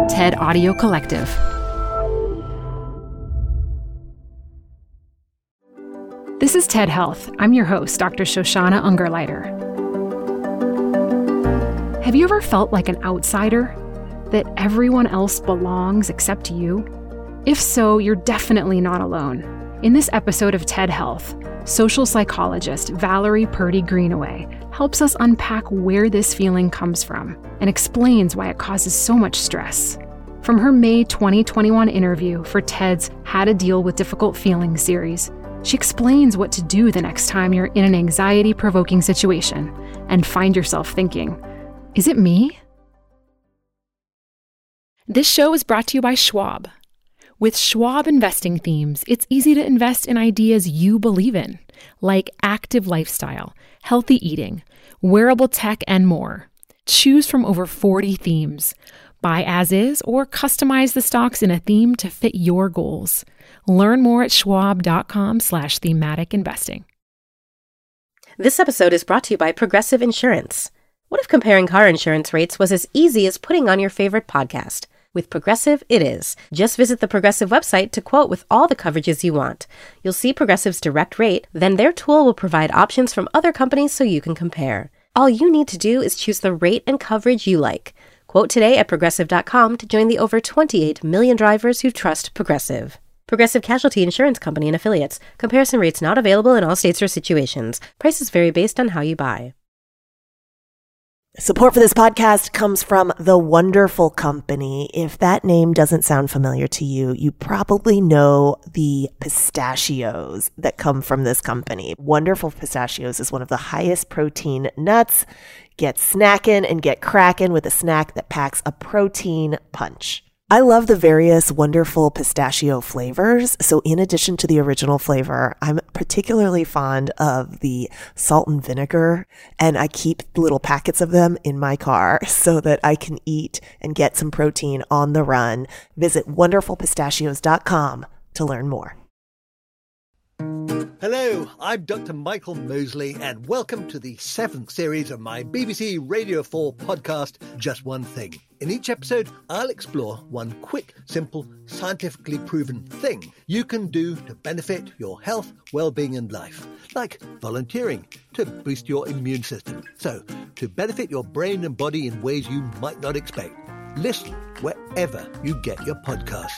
TED Audio Collective. This is TED Health. I'm your host, Dr. Shoshana Ungerleider. Have you ever felt like an outsider? That everyone else belongs except you? If so, you're definitely not alone. In this episode of TED Health, social psychologist Valerie Purdy Greenaway helps us unpack where this feeling comes from and explains why it causes so much stress. From her May 2021 interview for TED's How to Deal with Difficult Feelings series, she explains what to do the next time you're in an anxiety-provoking situation and find yourself thinking, is it me? This show is brought to you by Schwab. With Schwab investing themes, it's easy to invest in ideas you believe in, like active lifestyle, healthy eating, wearable tech, and more. Choose from over 40 themes. Buy as is or customize the stocks in a theme to fit your goals. Learn more at schwab.com/thematic investing. This episode is brought to you by Progressive Insurance. What if comparing car insurance rates was as easy as putting on your favorite podcast? With Progressive, it is. Just visit the Progressive website to quote with all the coverages you want. You'll see Progressive's direct rate, then their tool will provide options from other companies so you can compare. All you need to do is choose the rate and coverage you like. Quote today at Progressive.com to join the over 28 million drivers who trust Progressive. Progressive Casualty Insurance Company and Affiliates. Comparison rates not available in all states or situations. Prices vary based on how you buy. Support for this podcast comes from The Wonderful Company. If that name doesn't sound familiar to you, you probably know the pistachios that come from this company. Wonderful Pistachios is one of the highest protein nuts. Get snackin' and get crackin' with a snack that packs a protein punch. I love the various wonderful pistachio flavors. So in addition to the original flavor, I'm particularly fond of the salt and vinegar, and I keep little packets of them in my car so that I can eat and get some protein on the run. Visit wonderfulpistachios.com to learn more. Hello, I'm Dr. Michael Mosley, and welcome to the 7th series of my BBC Radio 4 podcast, Just One Thing. In each episode, I'll explore one quick, simple, scientifically proven thing you can do to benefit your health, well-being and life, like volunteering to boost your immune system. So, to benefit your brain and body in ways you might not expect. Listen wherever you get your podcasts.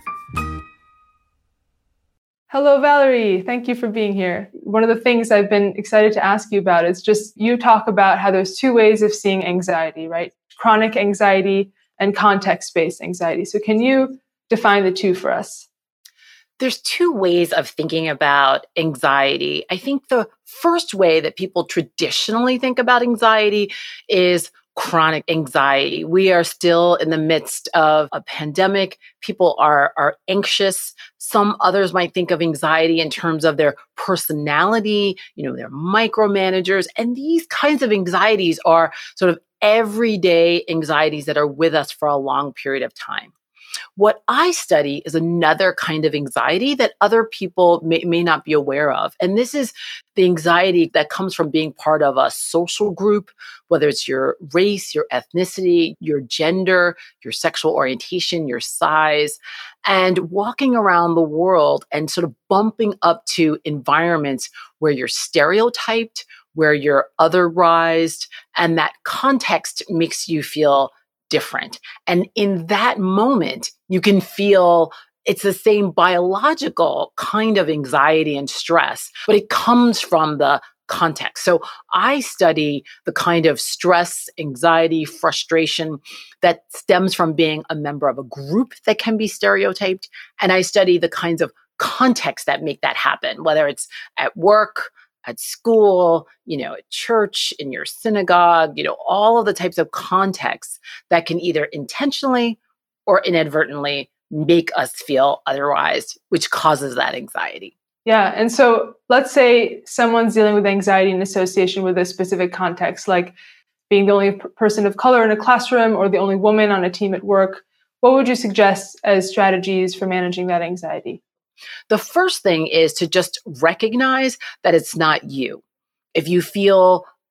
Hello, Valerie. Thank you for being here. One of the things I've been excited to ask you about is just you talk about how there's two ways of seeing anxiety, right? Chronic anxiety and context-based anxiety. So can you define the two for us? There's two ways of thinking about anxiety. I think the first way that people traditionally think about anxiety is chronic anxiety. We are still in the midst of a pandemic. People are anxious. Some others might think of anxiety in terms of their personality, they're micromanagers. And these kinds of anxieties are sort of everyday anxieties that are with us for a long period of time. What I study is another kind of anxiety that other people may not be aware of. And this is the anxiety that comes from being part of a social group, whether it's your race, your ethnicity, your gender, your sexual orientation, your size, and walking around the world and sort of bumping up to environments where you're stereotyped, where you're otherized, and that context makes you feel different. And in that moment, you can feel it's the same biological kind of anxiety and stress, but it comes from the context. So I study the kind of stress, anxiety, frustration that stems from being a member of a group that can be stereotyped. And I study the kinds of contexts that make that happen, whether it's at work, at school, at church, in your synagogue, all of the types of contexts that can either intentionally or inadvertently make us feel otherwise, which causes that anxiety. Yeah. And so let's say someone's dealing with anxiety in association with a specific context, like being the only person of color in a classroom or the only woman on a team at work. What would you suggest as strategies for managing that anxiety? The first thing is to just recognize that it's not you. If you feel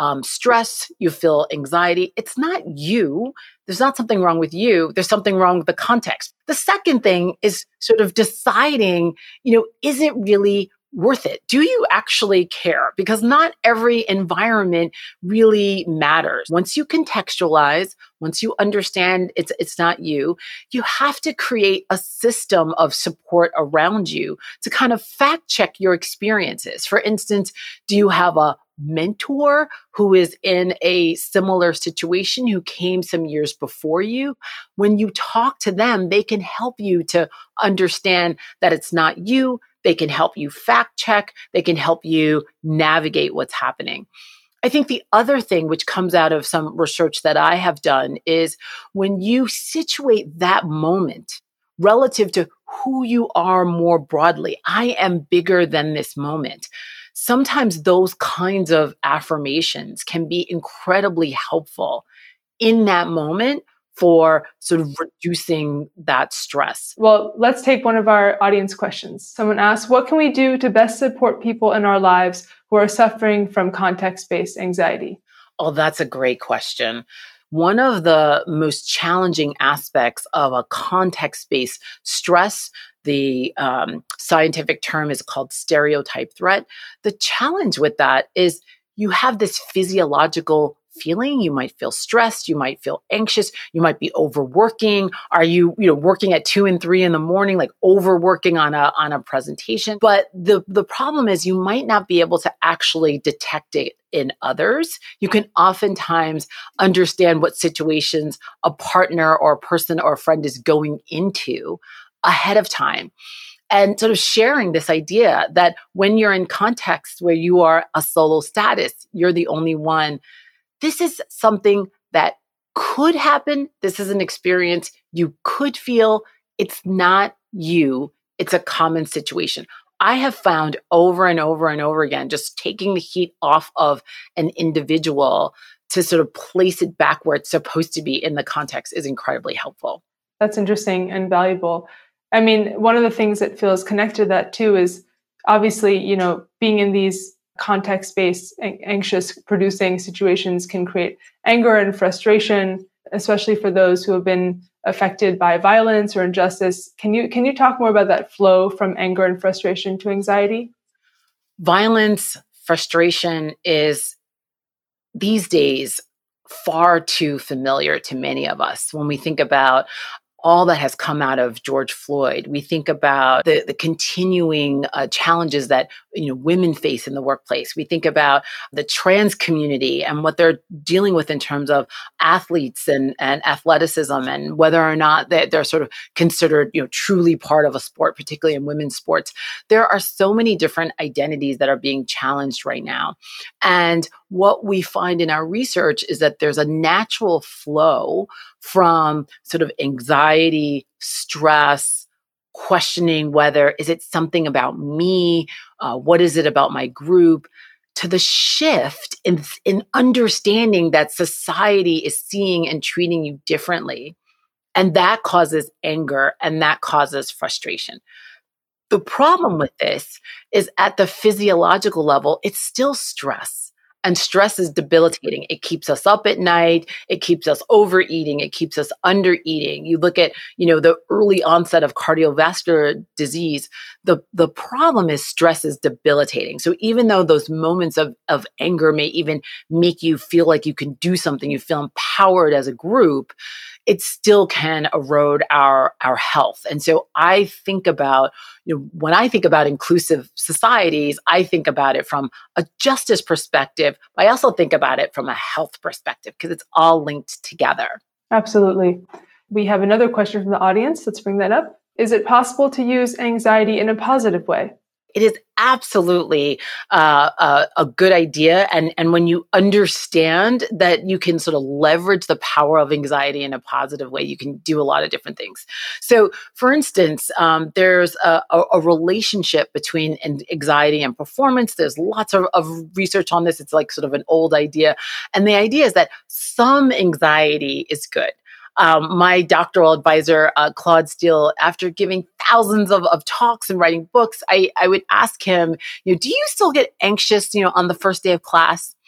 stress, you feel anxiety. It's not you. There's not something wrong with you. There's something wrong with the context. The second thing is sort of deciding, is it really worth it? Do you actually care? Because not every environment really matters. Once you contextualize, once you understand it's not you, you have to create a system of support around you to kind of fact check your experiences. For instance, do you have a mentor who is in a similar situation, who came some years before you? When you talk to them, they can help you to understand that it's not you. They can help you fact check. They can help you navigate what's happening. I think the other thing which comes out of some research that I have done is when you situate that moment relative to who you are more broadly. I am bigger than this moment. Sometimes those kinds of affirmations can be incredibly helpful in that moment for sort of reducing that stress. Well, let's take one of our audience questions. Someone asked, what can we do to best support people in our lives who are suffering from context-based anxiety? Oh, that's a great question. One of the most challenging aspects of a context-based stress, the scientific term is called stereotype threat. The challenge with that is you have this physiological feeling. You might feel stressed. You might feel anxious. You might be overworking. Are you, working at 2 and 3 in the morning, like overworking on a presentation? But the problem is you might not be able to actually detect it in others. You can oftentimes understand what situations a partner or a person or a friend is going into ahead of time. And sort of sharing this idea that when you're in context where you are a solo status, you're the only one. This is something that could happen. This is an experience you could feel. It's not you. It's a common situation. I have found over and over and over again, just taking the heat off of an individual to sort of place it back where it's supposed to be in the context is incredibly helpful. That's interesting and valuable. I mean, one of the things that feels connected to that too is obviously, being in these context-based, anxious producing situations can create anger and frustration, especially for those who have been affected by violence or injustice. Can you talk more about that flow from anger and frustration to anxiety? Violence, frustration is these days far too familiar to many of us. When we think about all that has come out of George Floyd, we think about the continuing challenges that women face in the workplace. We think about the trans community and what they're dealing with in terms of athletes and athleticism, and whether or not they're sort of considered truly part of a sport, particularly in women's sports. There are so many different identities that are being challenged right now. And what we find in our research is that there's a natural flow from sort of anxiety, stress, questioning whether is it something about me, what is it about my group, to the shift in understanding that society is seeing and treating you differently. And that causes anger and that causes frustration. The problem with this is at the physiological level, it's still stress. And stress is debilitating. It keeps us up at night. It keeps us overeating. It keeps us undereating. You look at, the early onset of cardiovascular disease. The problem is stress is debilitating. So even though those moments of anger may even make you feel like you can do something, you feel empowered as a group, it still can erode our health. And so I think about, when I think about inclusive societies, I think about it from a justice perspective, but I also think about it from a health perspective because it's all linked together. Absolutely. We have another question from the audience. Let's bring that up. Is it possible to use anxiety in a positive way? It is absolutely a good idea. And when you understand that you can sort of leverage the power of anxiety in a positive way, you can do a lot of different things. So for instance, there's a relationship between anxiety and performance. There's lots of research on this. It's like sort of an old idea. And the idea is that some anxiety is good. My doctoral advisor, Claude Steele, after giving thousands of talks and writing books, I would ask him, do you still get anxious, on the first day of class?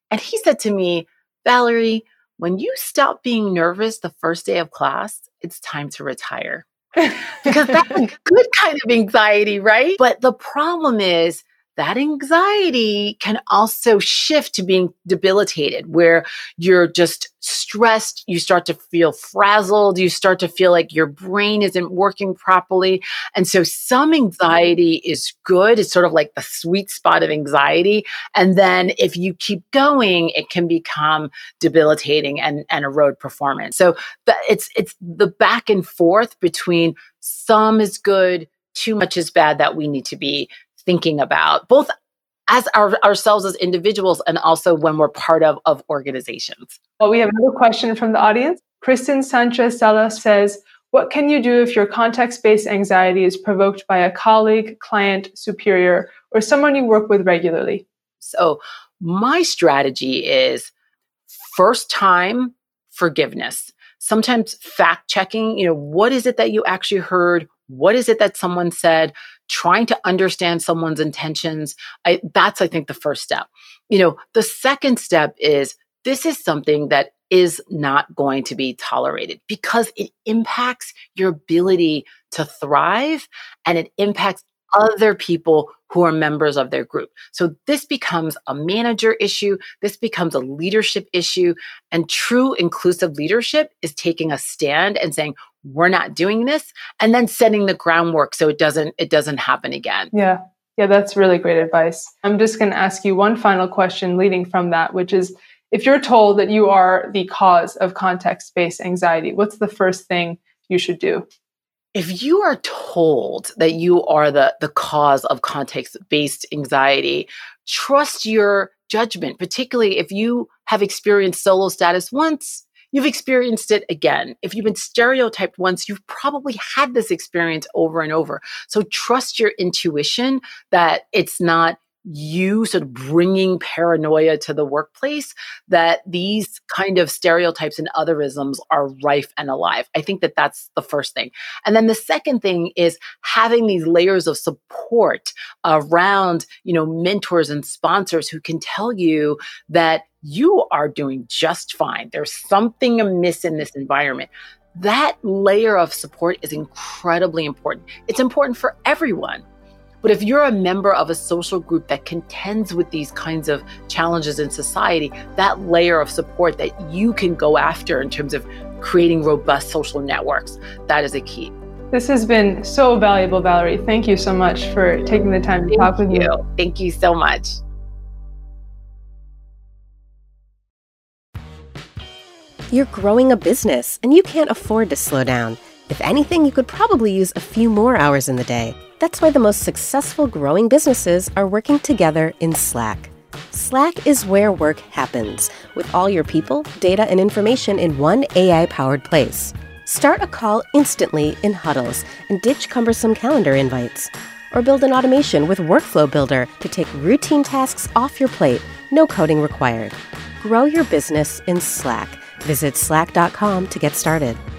And he said to me, Valerie, when you stop being nervous the first day of class, it's time to retire. Because that's a good kind of anxiety, right? But the problem is that anxiety can also shift to being debilitated, where you're just stressed, you start to feel frazzled, you start to feel like your brain isn't working properly. And so some anxiety is good. It's sort of like the sweet spot of anxiety. And then if you keep going, it can become debilitating and erode performance. So it's the back and forth between some is good, too much is bad that we need to be thinking about, both as ourselves as individuals and also when we're part of organizations. Well, we have another question from the audience. Kristen Sanchez Salas says, what can you do if your context-based anxiety is provoked by a colleague, client, superior, or someone you work with regularly? So my strategy is first time forgiveness. Sometimes fact checking, what is it that you actually heard? What is it that someone said? Trying to understand someone's intentions. That's, I think, the first step. The second step is this is something that is not going to be tolerated because it impacts your ability to thrive and it impacts other people who are members of their group. So this becomes a manager issue. This becomes a leadership issue. And true inclusive leadership is taking a stand and saying, we're not doing this, and then setting the groundwork so it doesn't happen again. Yeah, that's really great advice. I'm just going to ask you one final question leading from that, which is, if you're told that you are the cause of context-based anxiety, what's the first thing you should do? If you are told that you are the cause of context-based anxiety, trust your judgment, particularly if you have experienced solo status once, you've experienced it again. If you've been stereotyped once, you've probably had this experience over and over. So trust your intuition that it's not you sort of bringing paranoia to the workplace, that these kind of stereotypes and otherisms are rife and alive. I think that that's the first thing. And then the second thing is having these layers of support around, mentors and sponsors who can tell you that you are doing just fine. There's something amiss in this environment. That layer of support is incredibly important. It's important for everyone. But if you're a member of a social group that contends with these kinds of challenges in society, that layer of support that you can go after in terms of creating robust social networks, that is a key. This has been so valuable, Valerie. Thank you so much for taking the time to talk with me. Thank you so much. You're growing a business and you can't afford to slow down. If anything, you could probably use a few more hours in the day. That's why the most successful growing businesses are working together in Slack. Slack is where work happens, with all your people, data, and information in one AI-powered place. Start a call instantly in huddles and ditch cumbersome calendar invites. Or build an automation with Workflow Builder to take routine tasks off your plate, no coding required. Grow your business in Slack. Visit slack.com to get started.